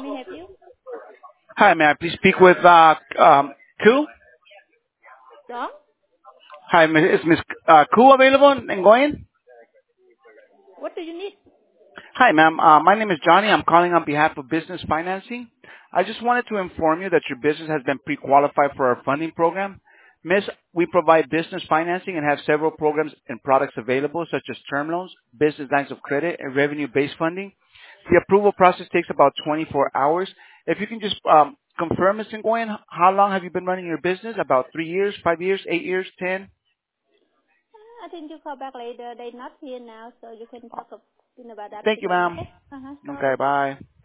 may I help you? Hi, may I please speak with Ku? John? Hi, is Miss Ku available in Ngoyen? What do you need? Hi, ma'am. My name is Johnny. I'm calling on behalf of Business Financing. I just wanted to inform you that your business has been pre-qualified for our funding program. Miss, we provide business financing and have several programs and products available, such as term loans, business lines of credit, and revenue-based funding. The approval process takes about 24 hours. If you can just confirm, Ms. Nguyen, how long have you been running your business? About 3 years, 5 years, 8 years, 10? I think you call back later. They're not here now, so you can talk about that Thank you, to them, ma'am. okay? Okay, Sorry. bye.